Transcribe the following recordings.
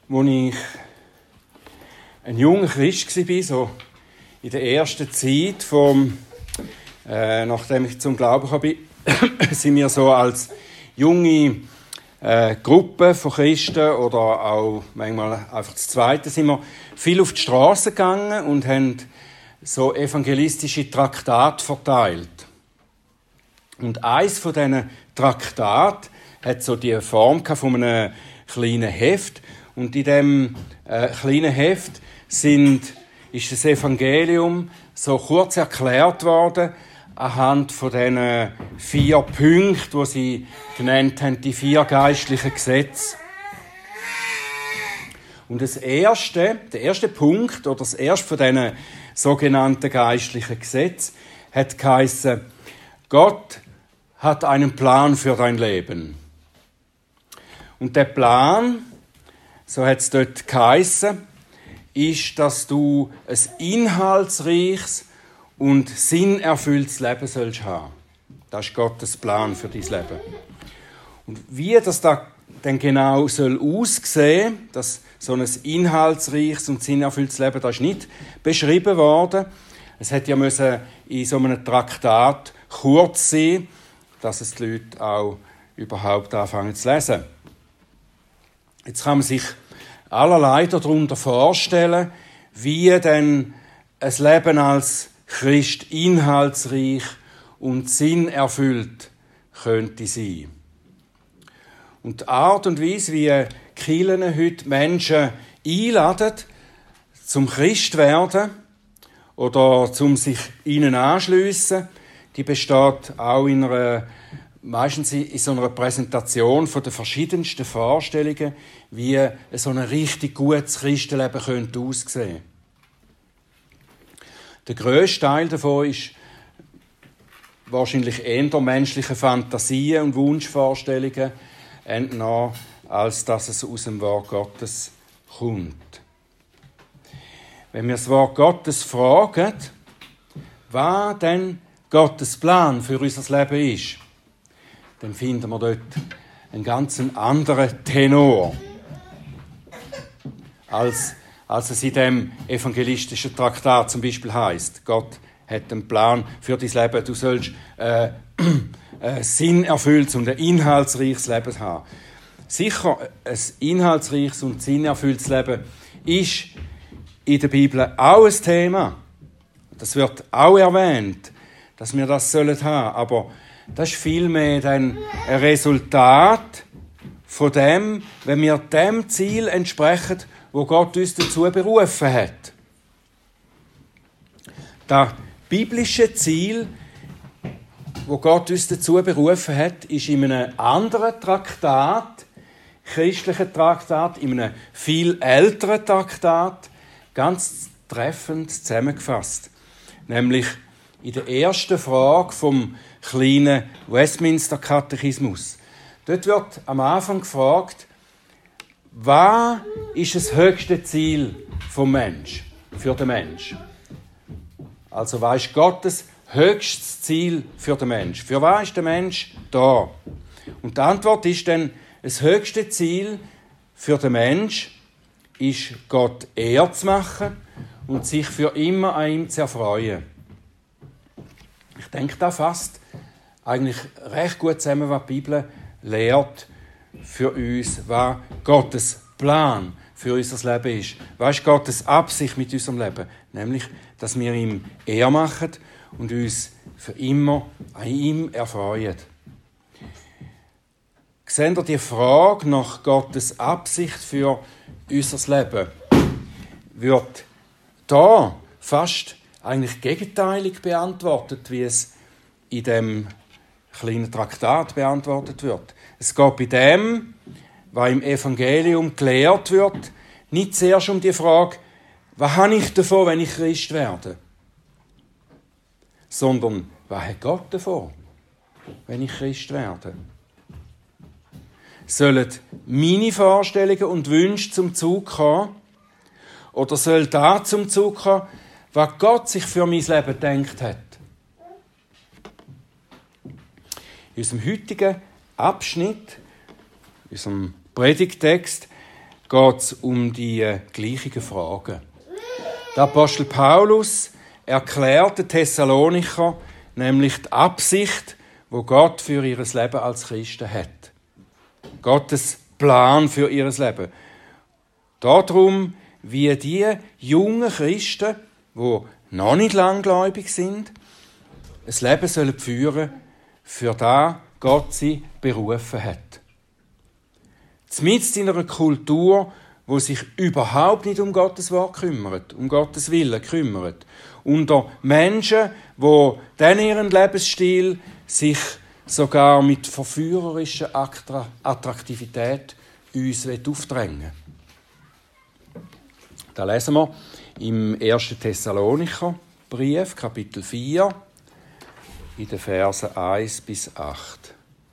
Als ich ein junger Christ war, so in der ersten Zeit, nachdem ich zum Glauben kam, sind wir so als junge Gruppe von Christen oder auch manchmal einfach das Zweite, sind wir viel auf die Straße gegangen und haben so evangelistische Traktate verteilt. Und eins von diesen Traktaten hat so die Form von einem kleinen Heft. Und in diesem kleinen Heft ist das Evangelium so kurz erklärt worden, anhand von diesen 4 Punkten, die sie genannt haben, die 4 geistlichen Gesetze. Und der erste Punkt, oder das erste von diesen sogenannten geistlichen Gesetzen, hat geheissen: Gott hat einen Plan für dein Leben. Und der Plan, so hat es dort geheissen, ist, dass du ein inhaltsreiches und sinnerfülltes Leben sollst haben. Das ist Gottes Plan für dein Leben. Und wie das da dann genau soll aussehen, dass so ein inhaltsreiches und sinnerfülltes Leben, das ist nicht beschrieben worden. Es hätte ja müssen in so einem Traktat kurz sein, dass es die Leute auch überhaupt anfangen zu lesen. Jetzt kann man sich allerlei darunter vorstellen, wie denn ein Leben als Christ inhaltsreich und sinnerfüllt könnte sein. Und die Art und Weise, wie die Kirchen heute Menschen einladen, zum Christ werden oder zum sich ihnen anschliessen, die besteht auch meistens in so einer Präsentation von den verschiedensten Vorstellungen, wie so ein richtig gutes Christenleben könnte aussehen. Der grösste Teil davon ist wahrscheinlich eher menschliche Fantasien und Wunschvorstellungen entnommen, als dass es aus dem Wort Gottes kommt. Wenn wir das Wort Gottes fragen, was denn Gottes Plan für unser Leben ist, dann finden wir dort einen ganz anderen Tenor, als es in dem evangelistischen Traktat zum Beispiel heisst. Gott hat einen Plan für dein Leben. Du sollst ein sinnerfülltes und ein inhaltsreiches Leben haben. Sicher, ein inhaltsreiches und sinnerfülltes Leben ist in der Bibel auch ein Thema. Das wird auch erwähnt, dass wir das haben sollen. Aber das ist vielmehr ein Resultat von dem, wenn wir dem Ziel entsprechen, wo Gott uns dazu berufen hat. Das biblische Ziel, wo Gott uns dazu berufen hat, ist in einem anderen Traktat, christlichen Traktat, in einem viel älteren Traktat, ganz treffend zusammengefasst. Nämlich in der ersten Frage vom kleinen Westminster-Katechismus. Dort wird am Anfang gefragt, was ist das höchste Ziel vom Mensch, für den Mensch? Also, was ist Gottes höchstes Ziel für den Mensch? Für was ist der Mensch da? Und die Antwort ist dann, das höchste Ziel für den Mensch ist, Gott Ehre zu machen und sich für immer an ihm zu erfreuen. Ich denke, das fasst eigentlich recht gut zusammen, was die Bibel lehrt für uns, was Gottes Plan für unser Leben ist. Was ist Gottes Absicht mit unserem Leben? Nämlich, dass wir ihm Ehre machen und uns für immer an ihm erfreuen. Seht ihr die Frage nach Gottes Absicht für unser Leben? Wird da fast eigentlich gegenteilig beantwortet, wie es in dem kleinen Traktat beantwortet wird. Es geht bei dem, was im Evangelium gelehrt wird, nicht zuerst um die Frage, was habe ich davon, wenn ich Christ werde? Sondern, was hat Gott davon, wenn ich Christ werde? Sollen meine Vorstellungen und Wünsche zum Zug kommen? Oder soll da zum Zug kommen, was Gott sich für mein Leben gedacht hat? In unserem heutigen Abschnitt, in unserem Predigtext, geht es um die gleichen Fragen. Der Apostel Paulus erklärt den Thessalonicher nämlich die Absicht, wo Gott für ihr Leben als Christen hat. Gottes Plan für ihr Leben. Darum, wie die jungen Christen, die noch nicht langgläubig sind, ein Leben sollen führen, für das Gott sie berufen hat. Mitten in einer Kultur, die sich überhaupt nicht um Gottes Wort kümmert, um Gottes Willen kümmert. Unter Menschen, die dann ihren Lebensstil sich sogar mit verführerischer Attraktivität uns aufdrängen. Da lesen wir im 1. Thessalonicher Brief, Kapitel 4, in den Versen 1 bis 8.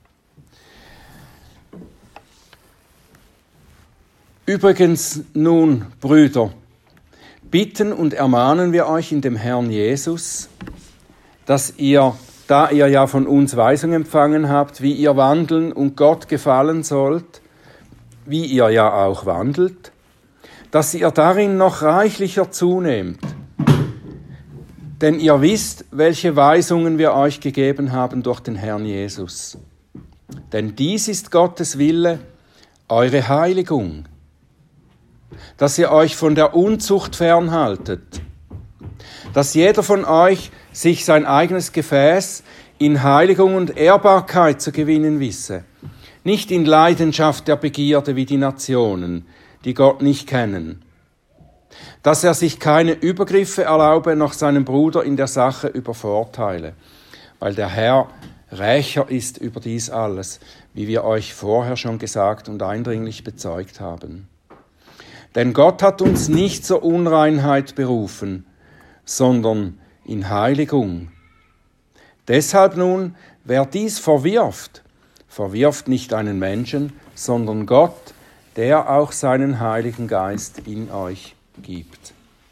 Übrigens nun, Brüder, bitten und ermahnen wir euch in dem Herrn Jesus, dass ihr, da ihr ja von uns Weisung empfangen habt, wie ihr wandeln und Gott gefallen sollt, wie ihr ja auch wandelt, dass ihr darin noch reichlicher zunehmt. Denn ihr wisst, welche Weisungen wir euch gegeben haben durch den Herrn Jesus. Denn dies ist Gottes Wille, eure Heiligung, dass ihr euch von der Unzucht fernhaltet, dass jeder von euch sich sein eigenes Gefäß in Heiligung und Ehrbarkeit zu gewinnen wisse, nicht in Leidenschaft der Begierde wie die Nationen, die Gott nicht kennen, dass er sich keine Übergriffe erlaube, noch seinen Bruder in der Sache übervorteile, weil der Herr Rächer ist über dies alles, wie wir euch vorher schon gesagt und eindringlich bezeugt haben. Denn Gott hat uns nicht zur Unreinheit berufen, sondern in Heiligung. Deshalb nun, wer dies verwirft, verwirft nicht einen Menschen, sondern Gott, der auch seinen Heiligen Geist in euch gibt.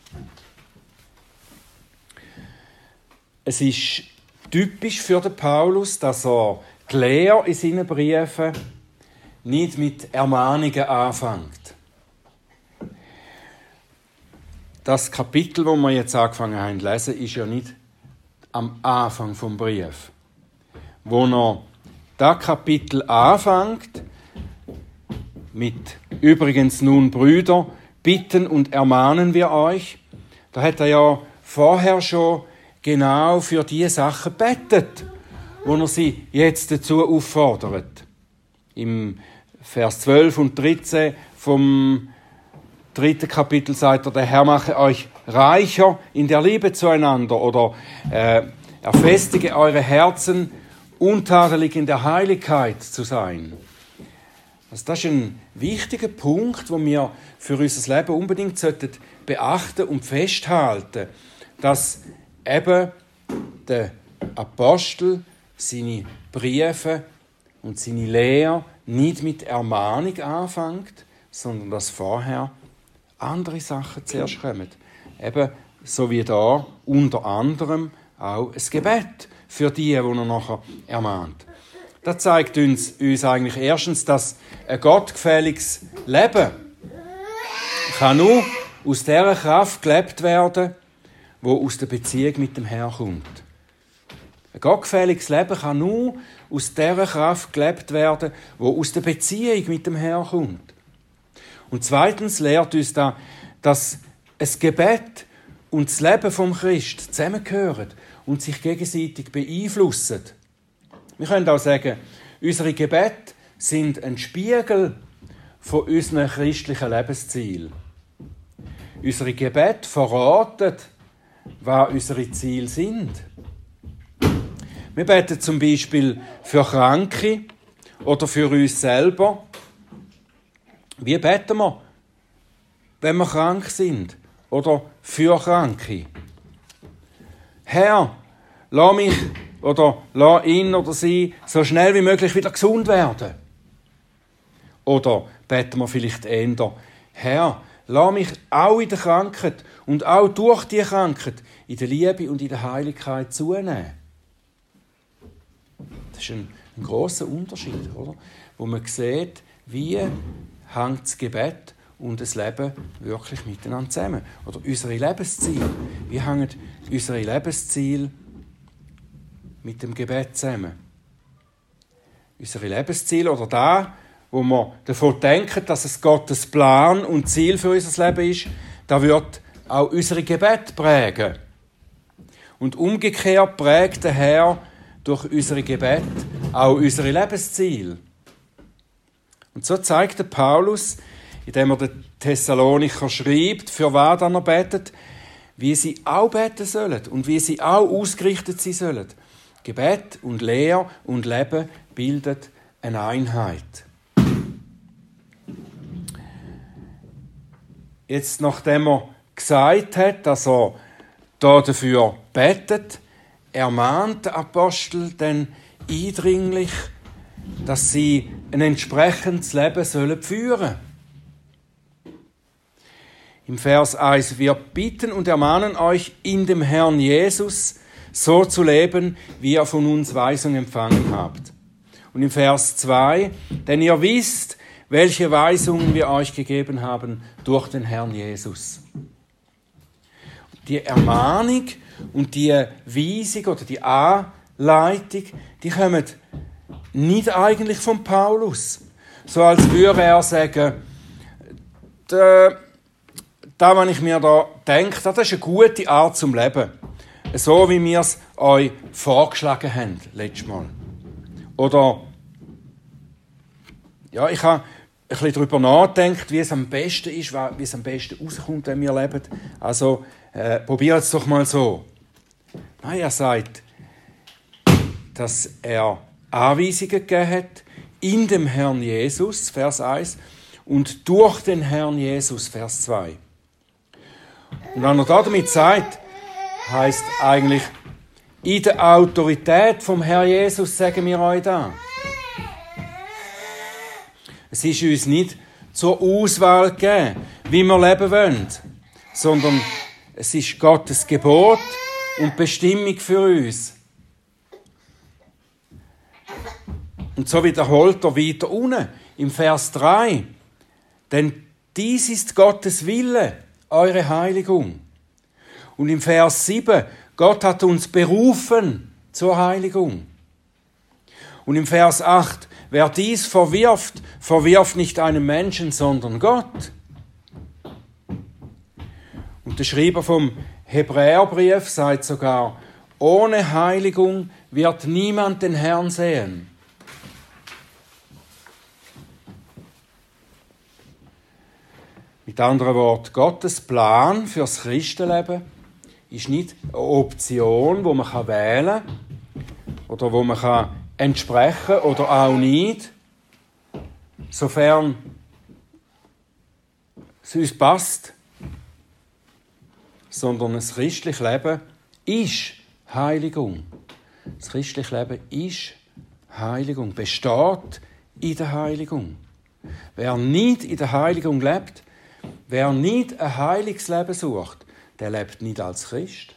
Es ist typisch für den Paulus, dass er die Lehre in seinen Briefen nicht mit Ermahnungen anfängt. Das Kapitel, das wir jetzt angefangen haben zu lesen, ist ja nicht am Anfang vom Brief. Wo er das Kapitel anfängt, mit übrigens nun Brüder, bitten und ermahnen wir euch, da hat er ja vorher schon genau für die Sachen gebetet, wo er sie jetzt dazu auffordert. Im Vers 12 und 13 vom 3. Kapitel sagt er, der Herr mache euch reicher in der Liebe zueinander oder er festige eure Herzen, untadelig in der Heiligkeit zu sein. Also das ist ein wichtiger Punkt, den wir für unser Leben unbedingt beachten und festhalten, dass eben der Apostel seine Briefe und seine Lehre nicht mit Ermahnung anfängt, sondern dass vorher andere Sachen zuerst kommen. Eben, so wie da unter anderem auch ein Gebet für die er nachher ermahnt. Das zeigt uns eigentlich erstens, dass ein gottgefälliges Leben kann nur aus dieser Kraft gelebt werden, die aus der Beziehung mit dem Herrn kommt. Ein gottgefälliges Leben kann nur aus dieser Kraft gelebt werden, die aus der Beziehung mit dem Herrn kommt. Und zweitens lehrt uns da, dass ein Gebet und das Leben vom Christ zusammengehören und sich gegenseitig beeinflussen. Wir können auch sagen, unsere Gebete sind ein Spiegel von unseren christlichen Lebenszielen. Unsere Gebete verraten, was unsere Ziele sind. Wir beten zum Beispiel für Kranke oder für uns selber. Wie beten wir, wenn wir krank sind oder für Kranke? Herr, lass mich oder lass ihn oder sie so schnell wie möglich wieder gesund werden. Oder beten wir vielleicht eher, Herr, lass mich auch in der Krankheit und auch durch die Krankheit in der Liebe und in der Heiligkeit zunehmen. Das ist ein grosser Unterschied, oder? Wo man sieht, wie hängt das Gebet und das Leben wirklich miteinander zusammen? Oder unsere Lebensziele. Wie hängen unsere Lebensziele mit dem Gebet zusammen? Unsere Lebensziele oder da, wo wir davon denken, dass es Gottes Plan und Ziel für unser Leben ist, da wird auch unsere Gebet prägen. Und umgekehrt prägt der Herr durch unsere Gebet auch unsere Lebensziele. Und so zeigt der Paulus, indem er den Thessalonicher schreibt, für was er betet, wie sie auch beten sollen und wie sie auch ausgerichtet sein sollen. Gebet und Lehre und Leben bilden eine Einheit. Jetzt, nachdem er gesagt hat, dass er da dafür betet, ermahnt der Apostel dann eindringlich, dass sie ein entsprechendes Leben führen sollen. Im Vers 1, wir bitten und ermahnen euch in dem Herrn Jesus, so zu leben, wie ihr von uns Weisung empfangen habt. Und im Vers 2, denn ihr wisst, welche Weisungen wir euch gegeben haben durch den Herrn Jesus. Die Ermahnung und die Weisung oder die Anleitung, die kommen nicht eigentlich von Paulus. So als würde er sagen, das, was ich mir da denke, das ist eine gute Art zum Leben. So wie wir es euch vorgeschlagen haben, letztes Mal. Oder, ja, ich habe ein bisschen darüber nachgedacht, wie es am besten ist, wie es am besten rauskommt, wenn wir leben. Also, probiert es doch mal so. Nein, er sagt, dass er Anweisungen gegeben hat in dem Herrn Jesus, Vers 1, und durch den Herrn Jesus, Vers 2. Und wenn er damit sagt, heisst eigentlich, in der Autorität vom Herrn Jesus sagen wir euch da. Es ist uns nicht zur Auswahl gegeben, wie wir leben wollen, sondern es ist Gottes Gebot und Bestimmung für uns. Und so wiederholt er weiter unten im Vers 3. Denn dies ist Gottes Wille, eure Heiligung. Und im Vers 7, Gott hat uns berufen zur Heiligung. Und im Vers 8, wer dies verwirft, verwirft nicht einen Menschen, sondern Gott. Und der Schreiber vom Hebräerbrief sagt sogar, ohne Heiligung wird niemand den Herrn sehen. Mit anderen Worten, Gottes Plan fürs Christenleben ist nicht eine Option, wo man wählen kann oder wo man entsprechen kann oder auch nicht, sofern es uns passt, sondern das christliche Leben ist Heiligung. Das christliche Leben ist Heiligung, besteht in der Heiligung. Wer nicht in der Heiligung lebt, wer nicht ein heiliges Leben sucht, der lebt nicht als Christ.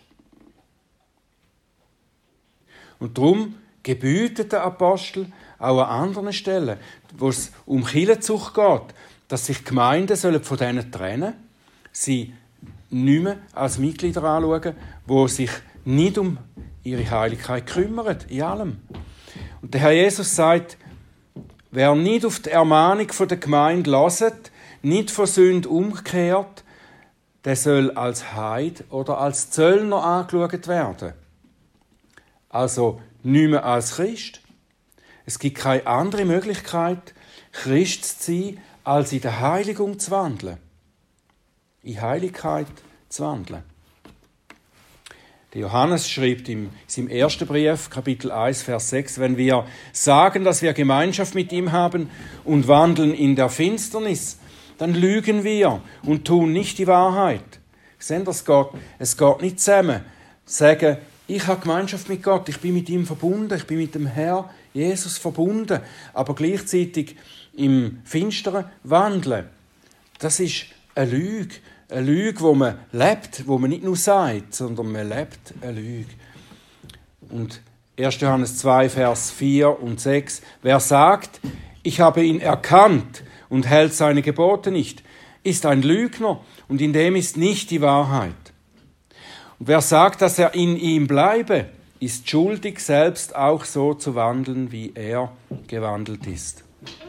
Und darum gebietet der Apostel auch an anderen Stellen, wo es um Kirchenzucht geht, dass sich Gemeinden von denen trennen, sie nicht mehr als Mitglieder anschauen, die sich nicht um ihre Heiligkeit kümmern, in allem. Und der Herr Jesus sagt, wer nicht auf die Ermahnung der Gemeinde hört, nicht von Sünde umkehrt, der soll als Heid oder als Zöllner angeschaut werden. Also nicht mehr als Christ. Es gibt keine andere Möglichkeit, Christ zu sein, als in der Heiligung zu wandeln. In Heiligkeit zu wandeln. Der Johannes schreibt in seinem ersten Brief, Kapitel 1, Vers 6, wenn wir sagen, dass wir Gemeinschaft mit ihm haben und wandeln in der Finsternis, dann lügen wir und tun nicht die Wahrheit. Seht ihr, es geht nicht zusammen. Sagen, ich habe Gemeinschaft mit Gott, ich bin mit ihm verbunden, ich bin mit dem Herr Jesus verbunden, aber gleichzeitig im Finsteren wandeln. Das ist eine Lüge, wo man lebt, wo man nicht nur sagt, sondern man lebt eine Lüge. Und 1. Johannes 2, Vers 4 und 6, wer sagt, ich habe ihn erkannt und hält seine Gebote nicht, ist ein Lügner und in dem ist nicht die Wahrheit. Und wer sagt, dass er in ihm bleibe, ist schuldig, selbst auch so zu wandeln, wie er gewandelt ist.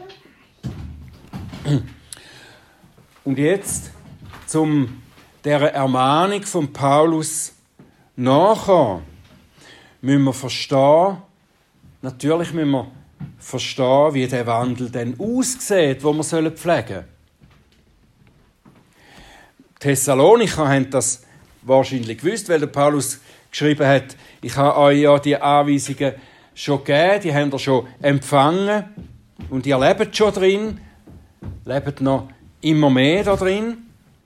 Und jetzt der Ermahnung von Paulus nachher müssen wir verstehen, natürlich müssen wir verstehen, wie der Wandel denn aussieht, wo wir pflegen sollen. Die Thessalonicher haben das wahrscheinlich gewusst, weil der Paulus geschrieben hat, ich habe euch ja die Anweisungen schon gegeben, die habt ihr schon empfangen und ihr lebt schon drin, lebt noch immer mehr da drin.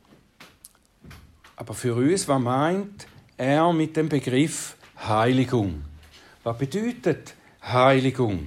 Aber für uns, was meint er mit dem Begriff Heiligung? Was bedeutet Heiligung?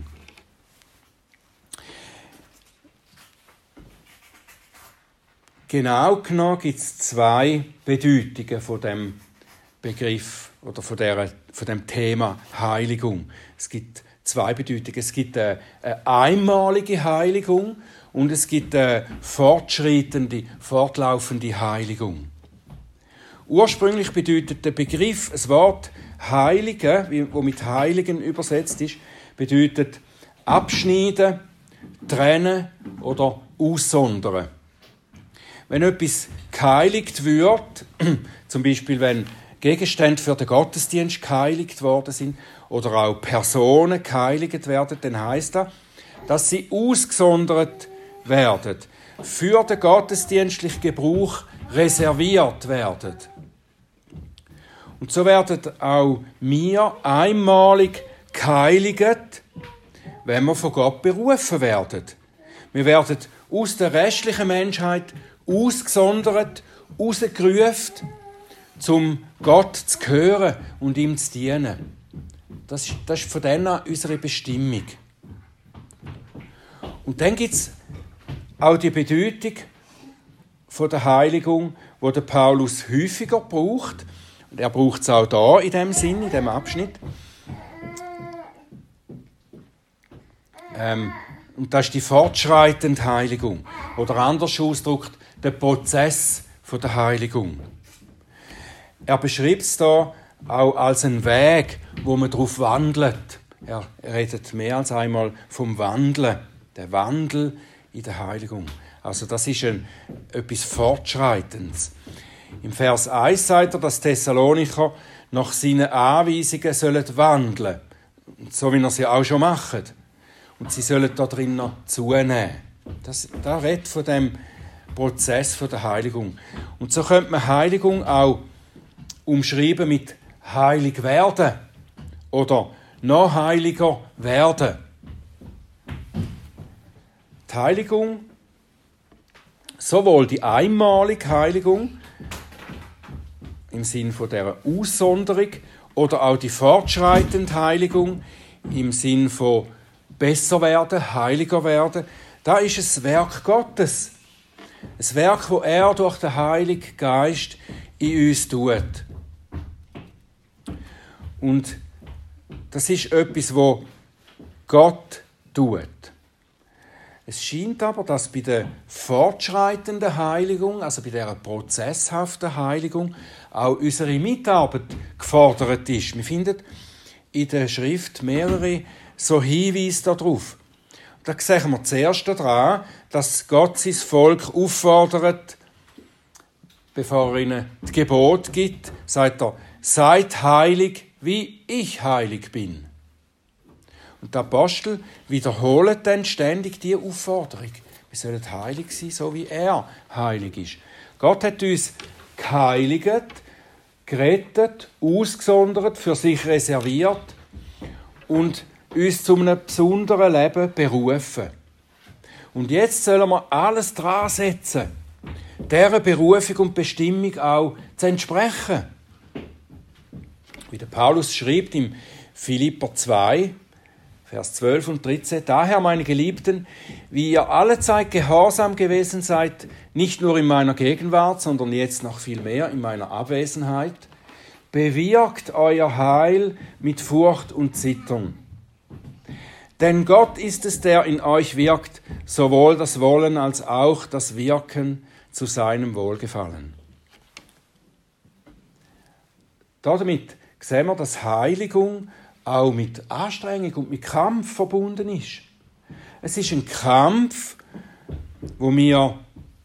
Genau genommen gibt es zwei Bedeutungen von dem Begriff oder von dem Thema Heiligung. Es gibt zwei Bedeutungen. Es gibt eine einmalige Heiligung und es gibt eine fortlaufende Heiligung. Ursprünglich bedeutet der Begriff, das Wort Heilige, wo mit Heiligen übersetzt ist, bedeutet abschneiden, trennen oder aussondern. Wenn etwas geheiligt wird, zum Beispiel wenn Gegenstände für den Gottesdienst geheiligt worden sind oder auch Personen geheiligt werden, dann heisst das, dass sie ausgesondert werden, für den gottesdienstlichen Gebrauch reserviert werden. Und so werden auch wir einmalig geheiligt, wenn wir von Gott berufen werden. Wir werden aus der restlichen Menschheit ausgesondert, rausgerufen, um Gott zu hören und ihm zu dienen. Das ist von denen unsere Bestimmung. Und dann gibt es auch die Bedeutung von der Heiligung, die der Paulus häufiger braucht. Und er braucht es auch da in dem Sinn, in dem Abschnitt. Und das ist die fortschreitende Heiligung. Oder anders ausgedrückt, der Prozess der Heiligung. Er beschreibt es da auch als einen Weg, wo man darauf wandelt. Er redet mehr als einmal vom Wandeln, der Wandel in der Heiligung. Also das ist etwas Fortschreitendes. Im Vers 1 sagt er, dass Thessalonicher nach seinen Anweisungen sollen wandeln, so wie er sie auch schon machen. Und sie sollen da drin noch zunehmen. Das redet von dem Prozess der Heiligung. Und so könnte man Heiligung auch umschreiben mit heilig werden oder noch heiliger werden. Die Heiligung, sowohl die einmalige Heiligung im Sinn von der Aussonderung oder auch die fortschreitende Heiligung im Sinn von besser werden, heiliger werden, da ist es Werk Gottes. Ein Werk, das er durch den Heiligen Geist in uns tut. Und das ist etwas, was Gott tut. Es scheint aber, dass bei der fortschreitenden Heiligung, also bei dieser prozesshaften Heiligung, auch unsere Mitarbeit gefordert ist. Wir finden in der Schrift mehrere so Hinweise darauf. Da sehen wir zuerst daran, dass Gott sein Volk auffordert, bevor er ihnen das Gebot gibt, sagt er, seid heilig, wie ich heilig bin. Und die Apostel wiederholen dann ständig diese Aufforderung. Wir sollen heilig sein, so wie er heilig ist. Gott hat uns geheiligt, gerettet, ausgesondert, für sich reserviert und uns zu einem besonderen Leben berufen. Und jetzt sollen wir alles dran setzen, dieser Berufung und Bestimmung auch zu entsprechen. Wie der Paulus schreibt im Philipper 2, Vers 12 und 13, daher, meine Geliebten, wie ihr allezeit gehorsam gewesen seid, nicht nur in meiner Gegenwart, sondern jetzt noch viel mehr in meiner Abwesenheit, bewirkt euer Heil mit Furcht und Zittern. Denn Gott ist es, der in euch wirkt, sowohl das Wollen als auch das Wirken zu seinem Wohlgefallen. Damit sehen wir, dass Heiligung auch mit Anstrengung und mit Kampf verbunden ist. Es ist ein Kampf, wo wir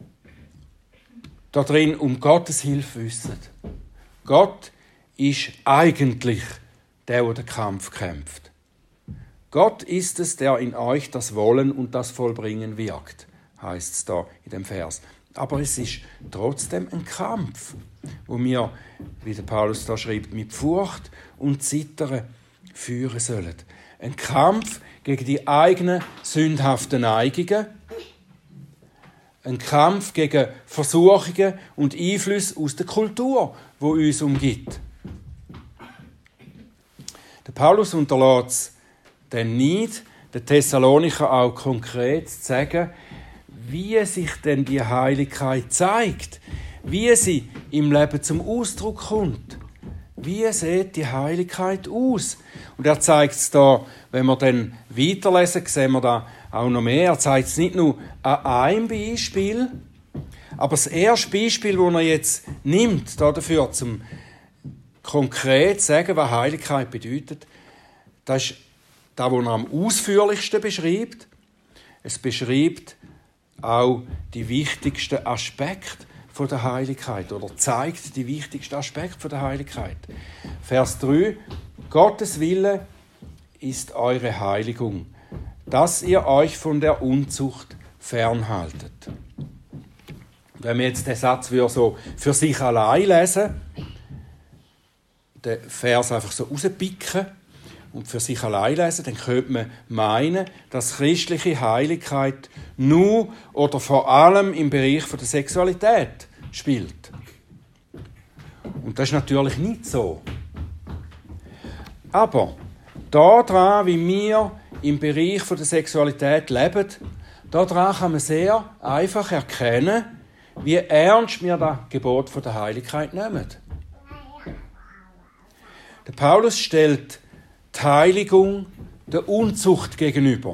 da drin um Gottes Hilfe wissen. Gott ist eigentlich der den Kampf kämpft. Gott ist es, der in euch das Wollen und das Vollbringen wirkt, heißt es da in dem Vers. Aber es ist trotzdem ein Kampf, wo wir, wie der Paulus da schreibt, mit Furcht und Zittern führen sollen. Ein Kampf gegen die eigenen sündhaften Neigungen, ein Kampf gegen Versuchungen und Einflüsse aus der Kultur, die uns umgibt. Der Paulus unterlässt es dann nicht, den Thessalonicher auch konkret zu sagen, wie sich denn die Heiligkeit zeigt, wie sie im Leben zum Ausdruck kommt. Wie sieht die Heiligkeit aus? Und er zeigt es da, wenn wir dann weiterlesen, sehen wir da auch noch mehr. Er zeigt es nicht nur an einem Beispiel, aber das erste Beispiel, das er jetzt nimmt, dafür, zum konkret zu sagen, was Heiligkeit bedeutet, das ist das, was er am ausführlichsten beschreibt. Es beschreibt auch die wichtigsten Aspekte von der Heiligkeit oder zeigt die wichtigsten Aspekte von der Heiligkeit. Vers 3: Gottes Wille ist eure Heiligung, dass ihr euch von der Unzucht fernhaltet. Wenn wir jetzt den Satz so für sich allein lesen, den Vers einfach so rauspicken und für sich allein lesen, dann könnte man meinen, dass christliche Heiligkeit nur oder vor allem im Bereich der Sexualität spielt. Und das ist natürlich nicht so. Aber daran, wie wir im Bereich der Sexualität leben, daran kann man sehr einfach erkennen, wie ernst wir das Gebot der Heiligkeit nehmen. Der Paulus stellt die Heiligung der Unzucht gegenüber.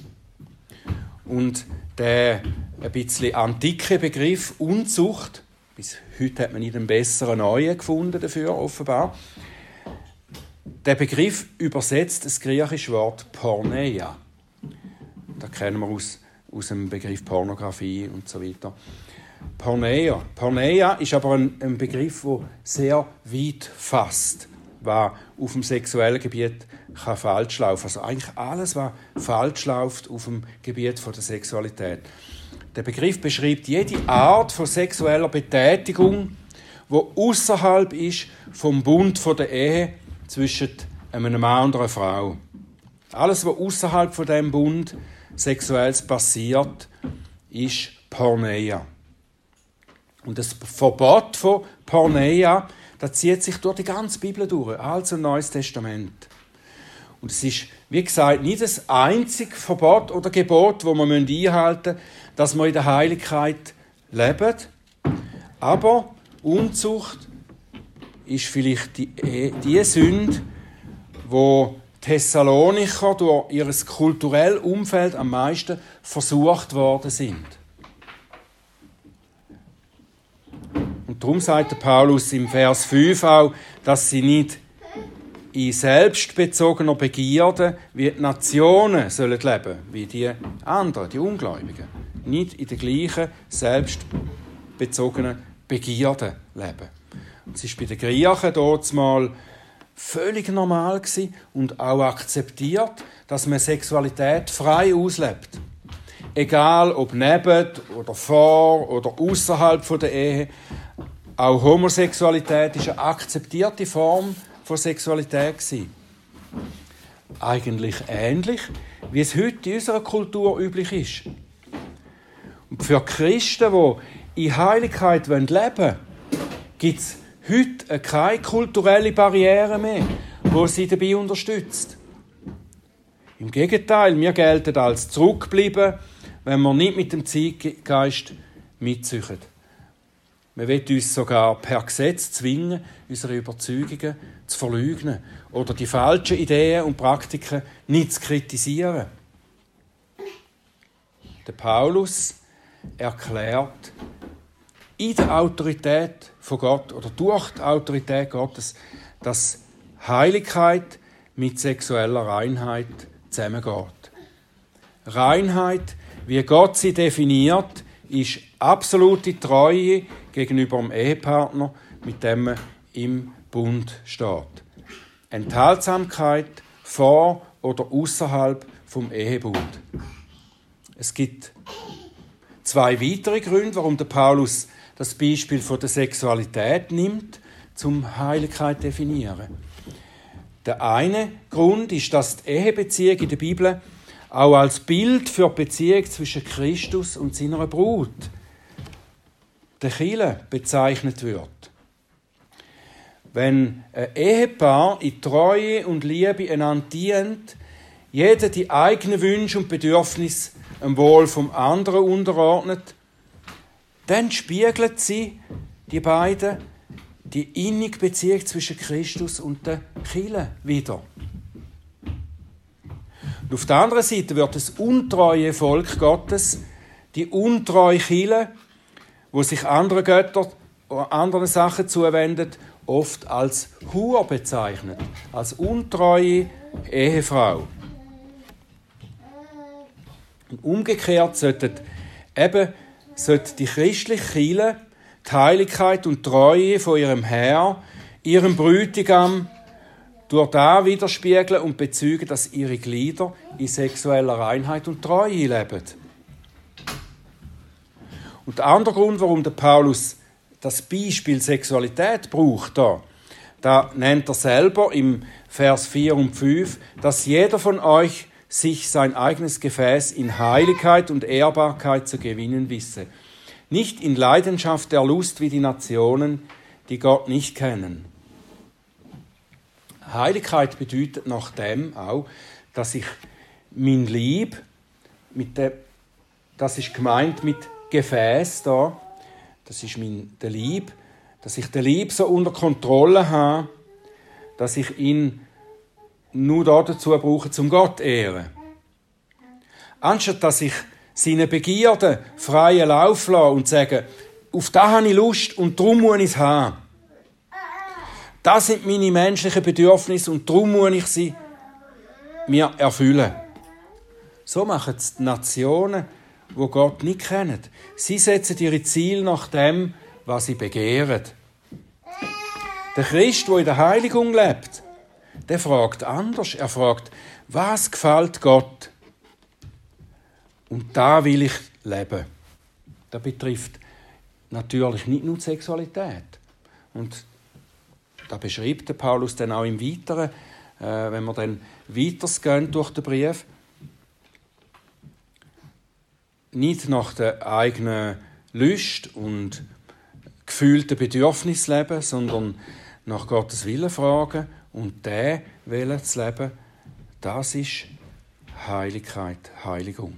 Und der ein bisschen antike Begriff Unzucht, bis heute hat man nicht einen besseren neuen gefunden dafür, offenbar. Der Begriff übersetzt das griechische Wort Porneia. Das kennen wir aus dem Begriff Pornografie und so weiter. Porneia. Porneia ist aber ein Begriff, der sehr weit fasst, was auf dem sexuellen Gebiet kann falsch laufen. Also eigentlich alles, was falsch läuft auf dem Gebiet der Sexualität. Der Begriff beschreibt jede Art von sexueller Betätigung, die außerhalb ist vom Bund der Ehe zwischen einem Mann und einer Frau. Alles, was außerhalb von diesem Bund sexuell passiert, ist Porneia. Und das Verbot von Porneia, das zieht sich durch die ganze Bibel durch, Altes und Neues Testament. Und es ist, wie gesagt, nicht das einzige Verbot oder Gebot, das wir einhalten müssen, dass wir in der Heiligkeit leben. Aber Unzucht ist vielleicht die Sünde, wo Thessalonicher durch ihr kulturelles Umfeld am meisten versucht worden sind. Und darum sagt der Paulus im Vers 5 auch, dass sie nicht in selbstbezogener Begierde wie die Nationen sollen leben, wie die anderen, die Ungläubigen. Nicht in der gleichen selbstbezogenen Begierde leben. Es war bei den Griechen dort mal völlig normal und auch akzeptiert, dass man Sexualität frei auslebt. Egal ob neben oder vor oder außerhalb der Ehe. Auch Homosexualität ist eine akzeptierte Form von Sexualität gewesen. Eigentlich ähnlich, wie es heute in unserer Kultur üblich ist. Und für Christen, die in Heiligkeit leben wollen, gibt es heute keine kulturelle Barriere mehr, die sie dabei unterstützt. Im Gegenteil, wir gelten als zurückbleiben, wenn wir nicht mit dem Zeitgeist mitziehen. Man will uns sogar per Gesetz zwingen, unsere Überzeugungen zu verleugnen oder die falschen Ideen und Praktiken nicht zu kritisieren. Der Paulus erklärt in der Autorität von Gott oder durch die Autorität Gottes, dass Heiligkeit mit sexueller Reinheit zusammengeht. Reinheit, wie Gott sie definiert, ist absolute Treue gegenüber dem Ehepartner, mit dem man im Bund steht. Enthaltsamkeit vor oder außerhalb vom Ehebund. Es gibt 2 weitere Gründe, warum der Paulus das Beispiel von der Sexualität nimmt, zum Heiligkeit zu definieren. Der eine Grund ist, dass die Ehebeziehung in der Bibel auch als Bild für die Beziehung zwischen Christus und seiner Brut, der Kirche, bezeichnet wird. Wenn ein Ehepaar in Treue und Liebe einander dient, jeder die eigenen Wünsche und Bedürfnisse dem Wohl vom anderen unterordnet, dann spiegeln sie, die beiden, die innige Beziehung zwischen Christus und der Kirche wieder. Und auf der anderen Seite wird das untreue Volk Gottes, die untreue Kirche, wo sich anderen Göttern oder anderen Sachen zuwendet, oft als Hure bezeichnet, als untreue Ehefrau. Und umgekehrt sollte die christliche Kirche die Heiligkeit und Treue von ihrem Herr, ihrem Bräutigam, durch das widerspiegeln und bezeugen, dass ihre Glieder in sexueller Reinheit und Treue leben. Und der andere Grund, warum der Paulus das Beispiel Sexualität braucht, da nennt er selber im Vers 4 und 5, dass jeder von euch sich sein eigenes Gefäß in Heiligkeit und Ehrbarkeit zu gewinnen wisse. Nicht in Leidenschaft der Lust wie die Nationen, die Gott nicht kennen. Heiligkeit bedeutet nach dem auch, dass ich mein Lieb, das ist gemeint mit Gefäß da, das ist der Lieb, dass ich den Lieb so unter Kontrolle habe, dass ich ihn nur dazu brauche, zum Gott zu ehren. Anstatt dass ich seine Begierden freien Lauf lasse und sage, auf das habe ich Lust und darum muss ich es haben. Das sind meine menschlichen Bedürfnisse und darum muss ich sie mir erfüllen. So machen es die Nationen, die Gott nicht kennen. Sie setzen ihre Ziele nach dem, was sie begehren. Der Christ, der in der Heiligung lebt, der fragt anders. Er fragt, was gefällt Gott? Und da will ich leben. Das betrifft natürlich nicht nur die Sexualität. Und da beschreibt der Paulus dann auch im Weiteren, wenn wir dann weitergehen durch den Brief, nicht nach der eigenen Lust und gefühlten Bedürfnis leben, sondern nach Gottes Willen fragen und den Willen zu leben, das ist Heiligkeit, Heiligung.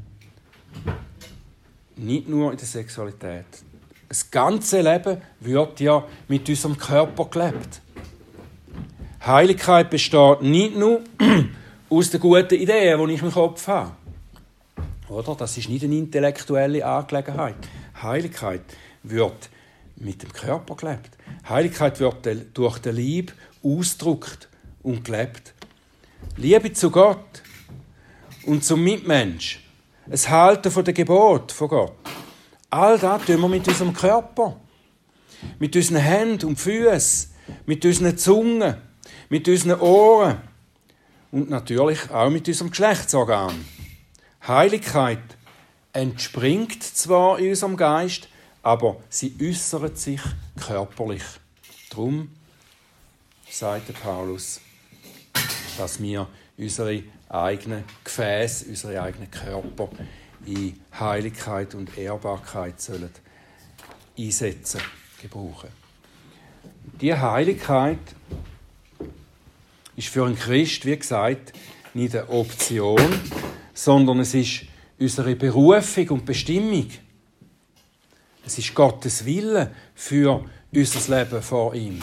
Nicht nur in der Sexualität. Das ganze Leben wird ja mit unserem Körper gelebt. Heiligkeit besteht nicht nur aus den guten Ideen, die ich im Kopf habe. Oder? Das ist nicht eine intellektuelle Angelegenheit. Heiligkeit wird mit dem Körper gelebt. Heiligkeit wird durch den Liebe ausgedrückt und gelebt. Liebe zu Gott und zum Mitmensch. Das Halten von den Geboten von Gott. All das tun wir mit unserem Körper. Mit unseren Händen und Füßen. Mit unseren Zungen. Mit unseren Ohren. Und natürlich auch mit unserem Geschlechtsorgan. Heiligkeit entspringt zwar in unserem Geist, aber sie äußert sich körperlich. Darum sagt Paulus, dass wir unsere eigenen Gefäße, unsere eigenen Körper in Heiligkeit und Ehrbarkeit sollen einsetzen, gebrauchen. Diese Heiligkeit ist für einen Christ, wie gesagt, nicht eine Option, sondern es ist unsere Berufung und Bestimmung. Es ist Gottes Wille für unser Leben vor ihm.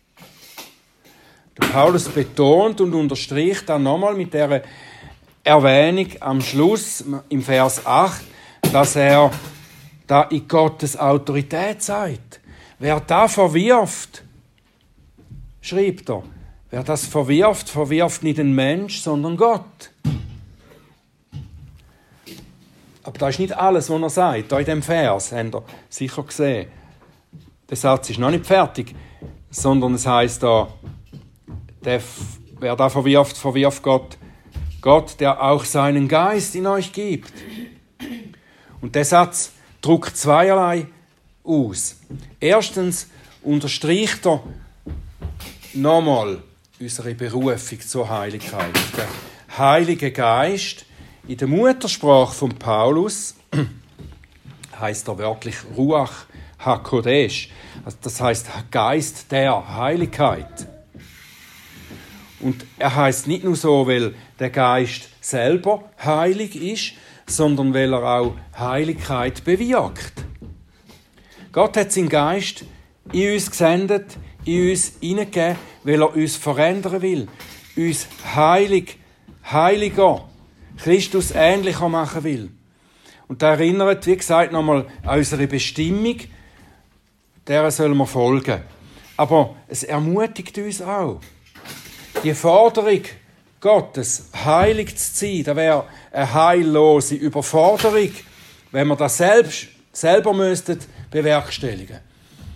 Der Paulus betont und unterstreicht dann nochmal mit dieser Erwähnung am Schluss, im Vers 8, dass er da in Gottes Autorität sagt. Wer das verwirft, schreibt er, wer das verwirft, verwirft nicht den Mensch, sondern Gott. Aber das ist nicht alles, was er sagt. Hier in diesem Vers, habt ihr sicher gesehen. Der Satz ist noch nicht fertig, sondern es heisst da, wer da verwirft, verwirft Gott. Gott, der auch seinen Geist in euch gibt. Und der Satz drückt zweierlei aus. Erstens unterstreicht er nochmal unsere Berufung zur Heiligkeit. Der Heilige Geist, in der Muttersprache von Paulus, heißt er wörtlich Ruach HaKodesh. Also das heißt Geist der Heiligkeit. Und er heißt nicht nur so, weil der Geist selber heilig ist, sondern weil er auch Heiligkeit bewirkt. Gott hat seinen Geist in uns gesendet, in uns hineingegeben, weil er uns verändern will, uns heiliger, Christus ähnlicher machen will. Und das erinnert, wie gesagt, nochmal an unsere Bestimmung, der sollen wir folgen. Aber es ermutigt uns auch. Die Forderung Gottes, heilig zu sein, das wäre eine heillose Überforderung, wenn wir das selber bewerkstelligen müssten.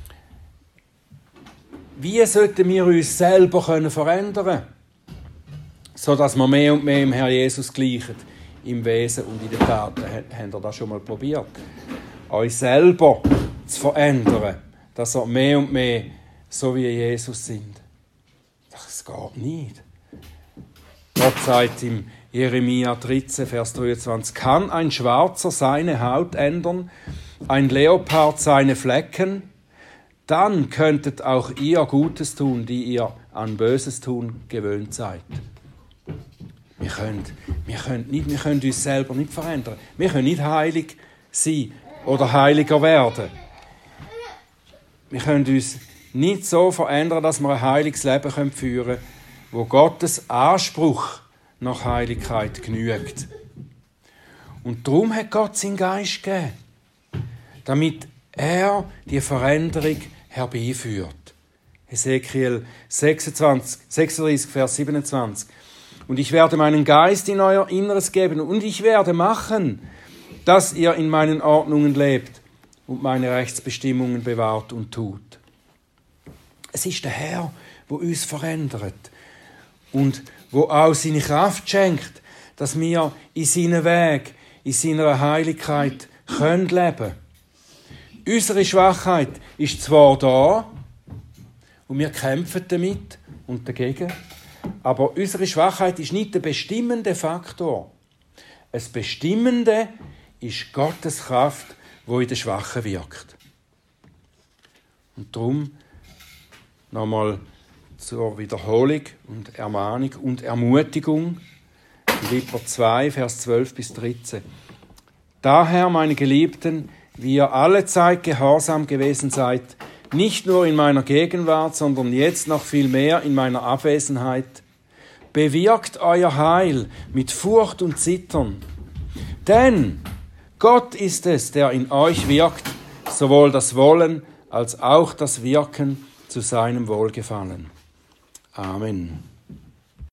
Wie sollten wir uns selber verändern können, sodass wir mehr und mehr im Herrn Jesus gleichen, im Wesen und in den Taten? Habt ihr das schon mal probiert? Euch selber zu verändern, dass ihr mehr und mehr so wie Jesus sind. Das geht nicht. Gott sagt im Jeremia 13, Vers 23, kann ein Schwarzer seine Haut ändern, ein Leopard seine Flecken? Dann könntet auch ihr Gutes tun, die ihr an Böses tun gewöhnt seid. Wir können uns selber nicht verändern. Wir können nicht heilig sein oder heiliger werden. Wir können uns nicht so verändern, dass wir ein heiliges Leben führen können, wo Gottes Anspruch nach Heiligkeit genügt. Und darum hat Gott seinen Geist gegeben, damit er die Veränderung herbeiführt. Hesekiel 36, Vers 27. Und ich werde meinen Geist in euer Inneres geben und ich werde machen, dass ihr in meinen Ordnungen lebt und meine Rechtsbestimmungen bewahrt und tut. Es ist der Herr, der uns verändert und wo auch seine Kraft schenkt, dass wir in seinem Weg, in seiner Heiligkeit leben können. Unsere Schwachheit ist zwar da und wir kämpfen damit und dagegen, aber unsere Schwachheit ist nicht der bestimmende Faktor. Das Bestimmende ist Gottes Kraft, die in den Schwachen wirkt. Und darum nochmal zur Wiederholung und Ermahnung und Ermutigung. Philipper 2, Vers 12 bis 13. Daher, meine Geliebten, wie ihr alle Zeit gehorsam gewesen seid, nicht nur in meiner Gegenwart, sondern jetzt noch viel mehr in meiner Abwesenheit, bewirkt euer Heil mit Furcht und Zittern. Denn Gott ist es, der in euch wirkt, sowohl das Wollen als auch das Wirken zu seinem Wohlgefallen. Amen.